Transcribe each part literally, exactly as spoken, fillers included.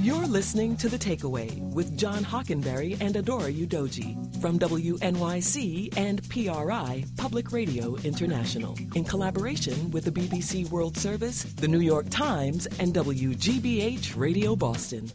You're listening to The Takeaway with John Hockenberry and Adora Udoji from W N Y C and P R I Public Radio International in collaboration with the B B C World Service, the New York Times, and W G B H Radio Boston.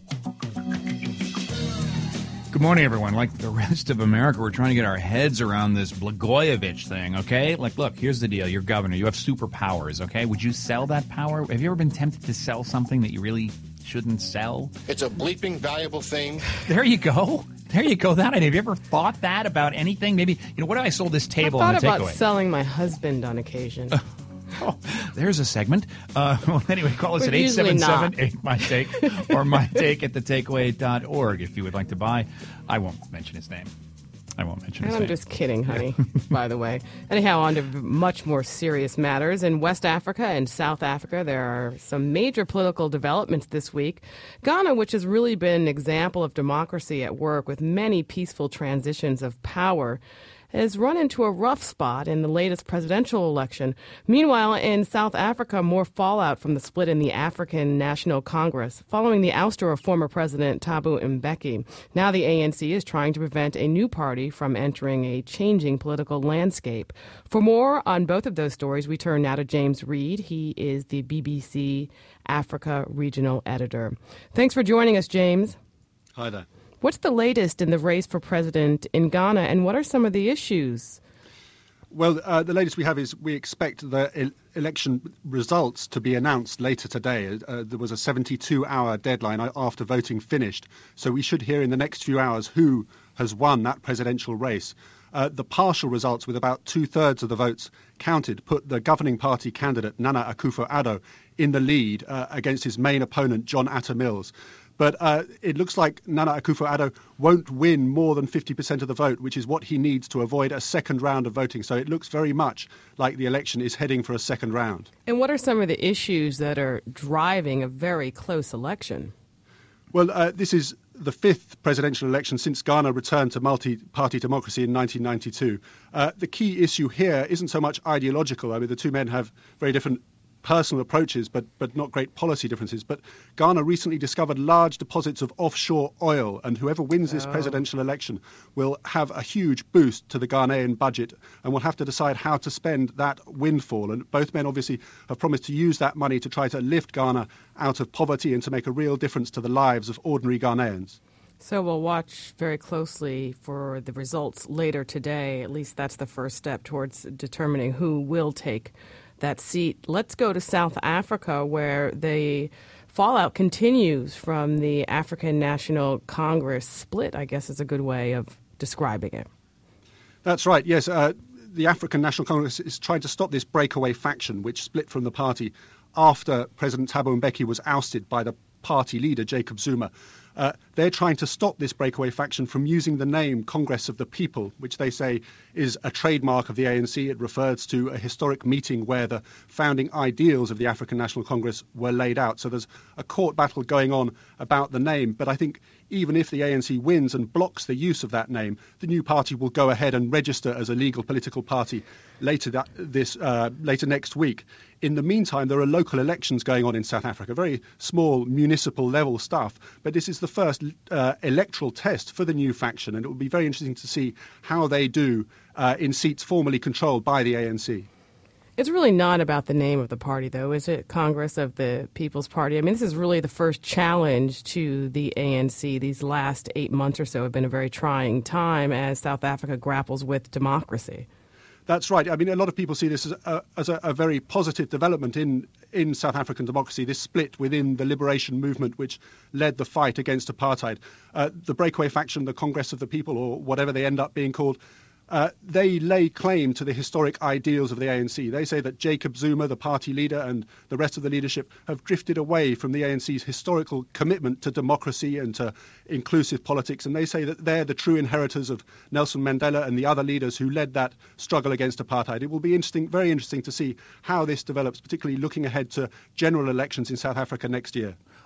Good morning, everyone. Like the rest of America, we're trying to get our heads around this Blagojevich thing, okay? Like, look, here's the deal. You're governor. You have superpowers, okay? Would you sell that power? Have you ever been tempted to sell something that you really shouldn't sell? It's a bleeping valuable thing. There you go. There you go. That idea. Have you ever thought that about anything? Maybe, you know, what if I sold this table on I the thought about takeaway? selling my husband on occasion. Oh, there's a segment. Uh, well, anyway, call us We're at eight seven seven, usually eight my take or my take at the takeaway dot org if you would like to buy. I won't mention his name. I won't mention his And I'm name. just kidding, honey, by the way. Anyhow, on to much more serious matters. In West Africa and South Africa, there are some major political developments this week. Ghana, which has really been an example of democracy at work with many peaceful transitions of power, has run into a rough spot in the latest presidential election. Meanwhile, in South Africa, more fallout from the split in the African National Congress following the ouster of former President Thabo Mbeki. Now the A N C is trying to prevent a new party from entering a changing political landscape. For more on both of those stories, we turn now to James Reed. He is the B B C Africa regional editor. Thanks for joining us, James. Hi there. What's the latest in the race for president in Ghana, and what are some of the issues? Well, uh, the latest we have is we expect the el- election results to be announced later today. Uh, there was a seventy-two hour deadline after voting finished, so we should hear in the next few hours who has won that presidential race. Uh, the partial results, with about two-thirds of the votes counted, put the governing party candidate Nana Akufo-Addo in the lead uh, against his main opponent, John Atta Mills. But uh, it looks like Nana Akufo-Addo won't win more than fifty percent of the vote, which is what he needs to avoid a second round of voting. So it looks very much like the election is heading for a second round. And what are some of the issues that are driving a very close election? Well, uh, this is the fifth presidential election since Ghana returned to multi-party democracy in nineteen ninety-two. Uh, the key issue here isn't so much ideological. I mean, the two men have very different personal approaches, but but not great policy differences. But Ghana recently discovered large deposits of offshore oil, and whoever wins this oh. presidential election will have a huge boost to the Ghanaian budget and will have to decide how to spend that windfall. And both men obviously have promised to use that money to try to lift Ghana out of poverty and to make a real difference to the lives of ordinary Ghanaians. So we'll watch very closely for the results later today. At least that's the first step towards determining who will take that seat. Let's go to South Africa, where the fallout continues from the African National Congress split, I guess is a good way of describing it. That's right, yes. Uh, the African National Congress is trying to stop this breakaway faction, which split from the party after President Thabo Mbeki was ousted by the party leader, Jacob Zuma. Uh, they're trying to stop this breakaway faction from using the name Congress of the People, which they say is a trademark of the A N C. It refers to a historic meeting where the founding ideals of the African National Congress were laid out. So there's a court battle going on about the name. But I think even if the A N C wins and blocks the use of that name, the new party will go ahead and register as a legal political party later that, this uh, later next week. In the meantime, there are local elections going on in South Africa, very small municipal level stuff. But this is the first uh, electoral test for the new faction, and it will be very interesting to see how they do uh, in seats formerly controlled by the A N C. It's really not about the name of the party, though, is it? Congress of the People's Party. I mean, this is really the first challenge to the A N C. These last eight months or so have been a very trying time as South Africa grapples with democracy. That's right. I mean, a lot of people see this as a, as a, a very positive development in, in South African democracy, this split within the liberation movement which led the fight against apartheid. Uh, the breakaway faction, the Congress of the People, or whatever they end up being called, Uh, they lay claim to the historic ideals of the A N C. They say that Jacob Zuma, the party leader, and the rest of the leadership have drifted away from the A N C's historical commitment to democracy and to inclusive politics. And they say that they're the true inheritors of Nelson Mandela and the other leaders who led that struggle against apartheid. It will be interesting, very interesting to see how this develops, particularly looking ahead to general elections in South Africa next year.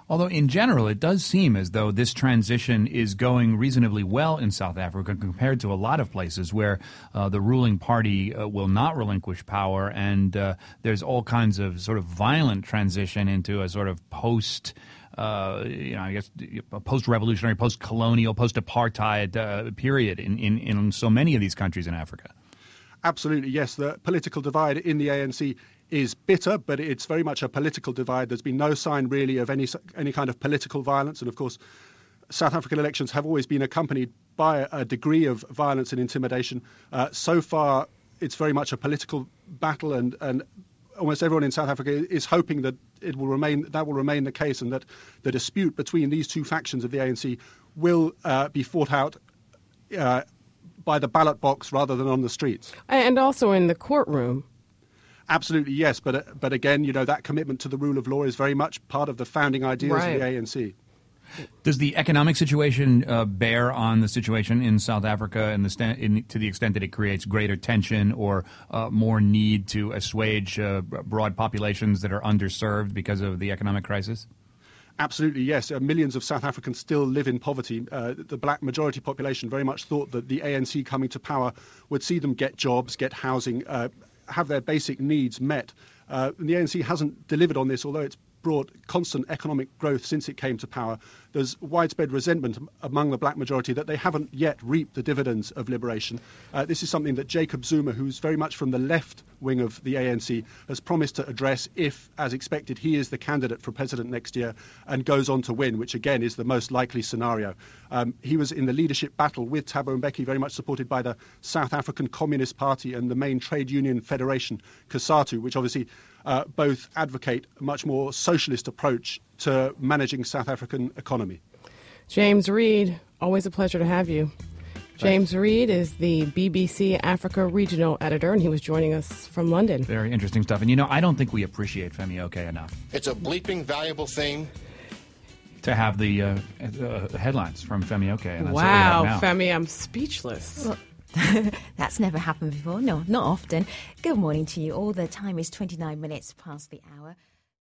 Although in general, it does seem as though this transition is going reasonably well in South Africa compared to a lot of places where uh, the ruling party uh, will not relinquish power, and uh, there's all kinds of sort of violent transition into a sort of post, uh, you know, I guess a post-revolutionary, post-colonial, post-apartheid uh, period in, in, in so many of these countries in Africa. Absolutely, yes. The political divide in the A N C is bitter, but it's very much a political divide. There's been no sign really of any any kind of political violence. And of course, South African elections have always been accompanied by a degree of violence and intimidation. Uh, so far, it's very much a political battle, and, and almost everyone in South Africa is hoping that it will remain that will remain the case, and that the dispute between these two factions of the A N C will uh, be fought out uh, by the ballot box rather than on the streets. And also in the courtroom. Absolutely, yes. But but again, you know, that commitment to the rule of law is very much part of the founding ideas right. of the A N C. Does the economic situation uh, bear on the situation in South Africa in the sta- in, to the extent that it creates greater tension or uh, more need to assuage uh, broad populations that are underserved because of the economic crisis? Absolutely, yes. Uh, millions of South Africans still live in poverty. Uh, the black majority population very much thought that the A N C coming to power would see them get jobs, get housing, uh, have their basic needs met. Uh, and the A N C hasn't delivered on this, although it's brought constant economic growth since it came to power. There's widespread resentment among the black majority that they haven't yet reaped the dividends of liberation. Uh, this is something that Jacob Zuma, who's very much from the left wing of the A N C, has promised to address if, as expected, he is the candidate for president next year and goes on to win, which again is the most likely scenario. Um, he was in the leadership battle with Thabo Mbeki, very much supported by the South African Communist Party and the main trade union federation, COSATU, which obviously uh, both advocate a much more socialist approach to managing South African economy. James Reed, always a pleasure to have you. James Reed is the B B C Africa regional editor, and he was joining us from London. Very interesting stuff. And, you know, I don't think we appreciate Femi Oke enough. It's a bleeping valuable thing to have the uh, uh, headlines from Femi Oke. And that's wow, what we have now. Femi, I'm speechless. Well, that's never happened before. No, not often. Good morning to you all. The time is twenty-nine minutes past the hour.